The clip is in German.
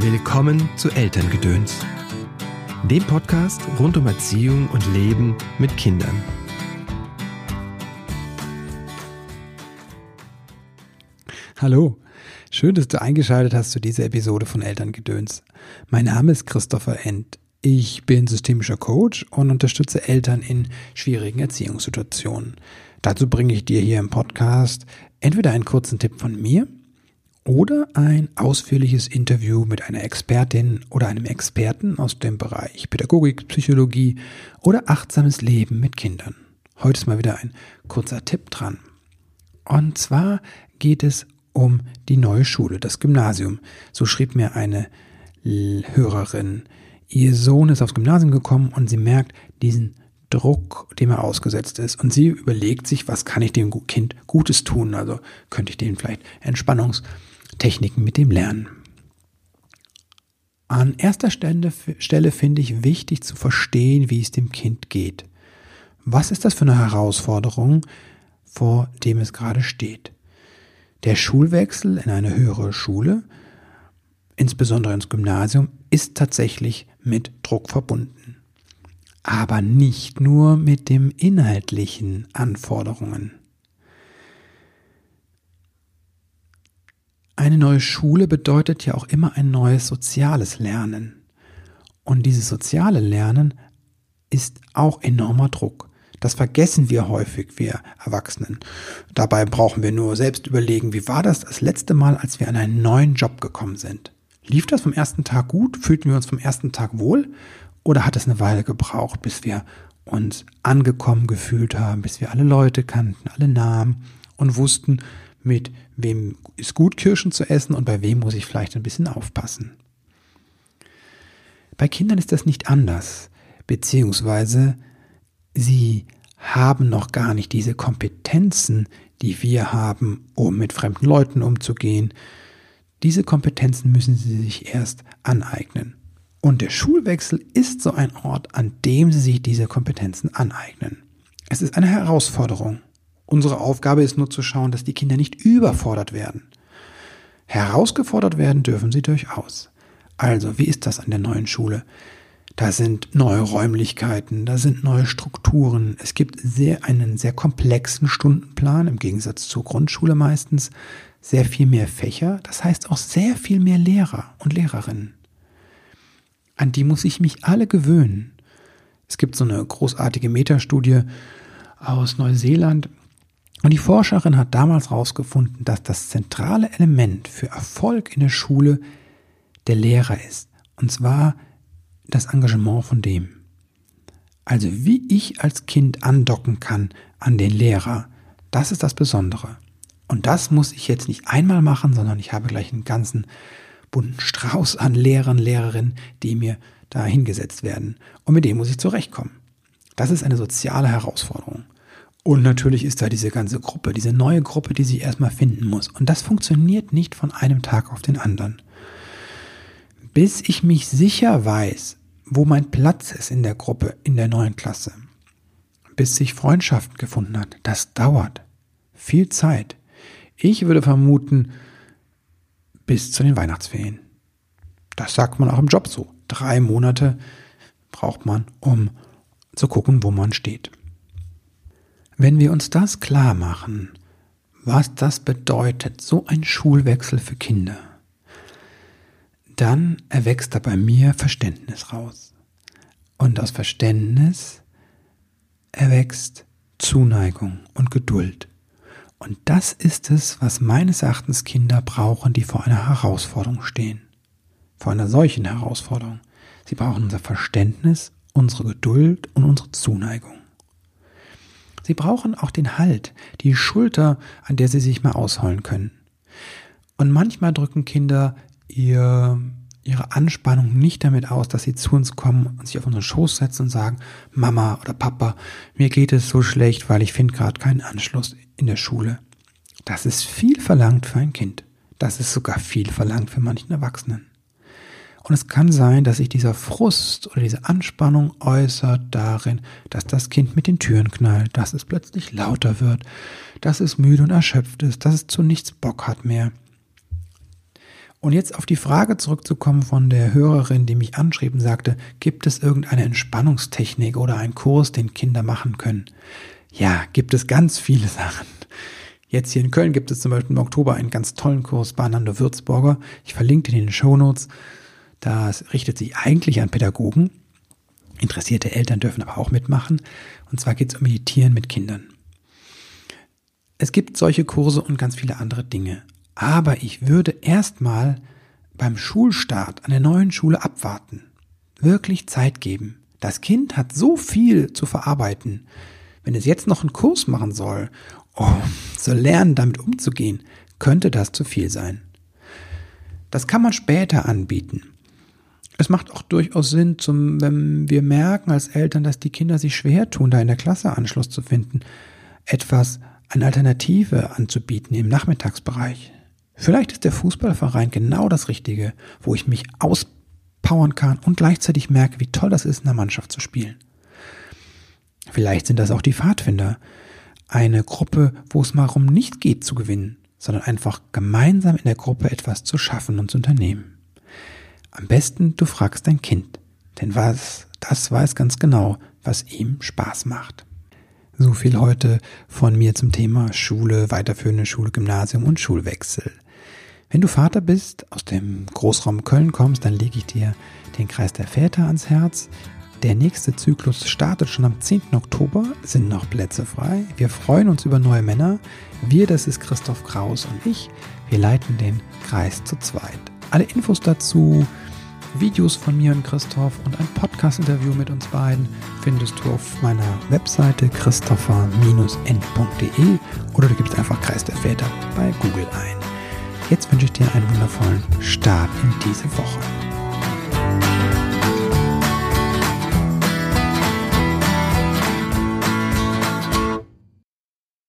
Willkommen zu Elterngedöns, dem Podcast rund um Erziehung und Leben mit Kindern. Hallo, schön, dass du eingeschaltet hast zu dieser Episode von Elterngedöns. Mein Name ist Christopher End. Ich bin systemischer Coach und unterstütze Eltern in schwierigen Erziehungssituationen. Dazu bringe ich dir hier im Podcast entweder einen kurzen Tipp von mir oder ein ausführliches Interview mit einer Expertin oder einem Experten aus dem Bereich Pädagogik, Psychologie oder achtsames Leben mit Kindern. Heute ist mal wieder ein kurzer Tipp dran. Und zwar geht es um die neue Schule, das Gymnasium. So schrieb mir eine Hörerin. Ihr Sohn ist aufs Gymnasium gekommen und sie merkt diesen Druck, dem er ausgesetzt ist. Und sie überlegt sich, was kann ich dem Kind Gutes tun? Also könnte ich denen vielleicht Entspannungstechniken mit dem lernen. An erster Stelle finde ich wichtig zu verstehen, wie es dem Kind geht. Was ist das für eine Herausforderung, vor dem es gerade steht? Der Schulwechsel in eine höhere Schule, insbesondere ins Gymnasium, ist tatsächlich mit Druck verbunden. Aber nicht nur mit den inhaltlichen Anforderungen. Eine neue Schule bedeutet ja auch immer ein neues soziales Lernen. Und dieses soziale Lernen ist auch enormer Druck. Das vergessen wir häufig, wir Erwachsenen. Dabei brauchen wir nur selbst überlegen, wie war das letzte Mal, als wir an einen neuen Job gekommen sind? Lief das vom ersten Tag gut? Fühlten wir uns vom ersten Tag wohl? Oder hat es eine Weile gebraucht, bis wir uns angekommen gefühlt haben, bis wir alle Leute kannten, alle Namen und wussten, mit wem ist gut, Kirschen zu essen und bei wem muss ich vielleicht ein bisschen aufpassen? Bei Kindern ist das nicht anders, beziehungsweise sie haben noch gar nicht diese Kompetenzen, die wir haben, um mit fremden Leuten umzugehen. Diese Kompetenzen müssen sie sich erst aneignen. Und der Schulwechsel ist so ein Ort, an dem sie sich diese Kompetenzen aneignen. Es ist eine Herausforderung. Unsere Aufgabe ist nur zu schauen, dass die Kinder nicht überfordert werden. Herausgefordert werden dürfen sie durchaus. Also, wie ist das an der neuen Schule? Da sind neue Räumlichkeiten, da sind neue Strukturen. Es gibt einen sehr komplexen Stundenplan, im Gegensatz zur Grundschule meistens. Sehr viel mehr Fächer, das heißt auch sehr viel mehr Lehrer und Lehrerinnen. An die muss ich mich alle gewöhnen. Es gibt so eine großartige Metastudie aus Neuseeland und die Forscherin hat damals herausgefunden, dass das zentrale Element für Erfolg in der Schule der Lehrer ist. Und zwar das Engagement von dem. Also wie ich als Kind andocken kann an den Lehrer, das ist das Besondere. Und das muss ich jetzt nicht einmal machen, sondern ich habe gleich einen ganzen bunten Strauß an Lehrern, Lehrerinnen, die mir da hingesetzt werden. Und mit dem muss ich zurechtkommen. Das ist eine soziale Herausforderung. Und natürlich ist da diese ganze Gruppe, diese neue Gruppe, die sich erstmal finden muss. Und das funktioniert nicht von einem Tag auf den anderen. Bis ich mich sicher weiß, wo mein Platz ist in der Gruppe, in der neuen Klasse, bis sich Freundschaften gefunden hat, das dauert viel Zeit. Ich würde vermuten, bis zu den Weihnachtsferien. Das sagt man auch im Job so. 3 Monate braucht man, um zu gucken, wo man steht. Wenn wir uns das klar machen, was das bedeutet, so ein Schulwechsel für Kinder, dann erwächst da bei mir Verständnis raus. Und aus Verständnis erwächst Zuneigung und Geduld. Und das ist es, was meines Erachtens Kinder brauchen, die vor einer Herausforderung stehen. Vor einer solchen Herausforderung. Sie brauchen unser Verständnis, unsere Geduld und unsere Zuneigung. Sie brauchen auch den Halt, die Schulter, an der sie sich mal ausholen können. Und manchmal drücken Kinder ihre Anspannung nicht damit aus, dass sie zu uns kommen und sich auf unseren Schoß setzen und sagen, Mama oder Papa, mir geht es so schlecht, weil ich finde gerade keinen Anschluss in der Schule. Das ist viel verlangt für ein Kind. Das ist sogar viel verlangt für manchen Erwachsenen. Und es kann sein, dass sich dieser Frust oder diese Anspannung äußert darin, dass das Kind mit den Türen knallt, dass es plötzlich lauter wird, dass es müde und erschöpft ist, dass es zu nichts Bock hat mehr. Und jetzt auf die Frage zurückzukommen von der Hörerin, die mich anschrieb und sagte, gibt es irgendeine Entspannungstechnik oder einen Kurs, den Kinder machen können? Ja, gibt es ganz viele Sachen. Jetzt hier in Köln gibt es zum Beispiel im Oktober einen ganz tollen Kurs bei Nando Würzburger. Ich verlinke den in den Shownotes. Das richtet sich eigentlich an Pädagogen. Interessierte Eltern dürfen aber auch mitmachen. Und zwar geht es um Meditieren mit Kindern. Es gibt solche Kurse und ganz viele andere Dinge. Aber ich würde erstmal beim Schulstart an der neuen Schule abwarten. Wirklich Zeit geben. Das Kind hat so viel zu verarbeiten. Wenn es jetzt noch einen Kurs machen soll, zu lernen, damit umzugehen, könnte das zu viel sein. Das kann man später anbieten. Es macht auch durchaus Sinn, wenn wir merken als Eltern, dass die Kinder sich schwer tun, da in der Klasse Anschluss zu finden, eine Alternative anzubieten im Nachmittagsbereich. Vielleicht ist der Fußballverein genau das Richtige, wo ich mich auspowern kann und gleichzeitig merke, wie toll das ist, in der Mannschaft zu spielen. Vielleicht sind das auch die Pfadfinder. Eine Gruppe, wo es mal darum nicht geht zu gewinnen, sondern einfach gemeinsam in der Gruppe etwas zu schaffen und zu unternehmen. Am besten, du fragst dein Kind, denn das weiß ganz genau, was ihm Spaß macht. So viel heute von mir zum Thema Schule, weiterführende Schule, Gymnasium und Schulwechsel. Wenn du Vater bist, aus dem Großraum Köln kommst, dann lege ich dir den Kreis der Väter ans Herz. Der nächste Zyklus startet schon am 10. Oktober, sind noch Plätze frei. Wir freuen uns über neue Männer. Wir, das ist Christoph Kraus und ich, wir leiten den Kreis zu zweit. Alle Infos dazu, Videos von mir und Christoph und ein Podcast-Interview mit uns beiden findest du auf meiner Webseite christopher-n.de oder du gibst einfach Kreis der Väter bei Google ein. Jetzt wünsche ich dir einen wundervollen Start in diese Woche.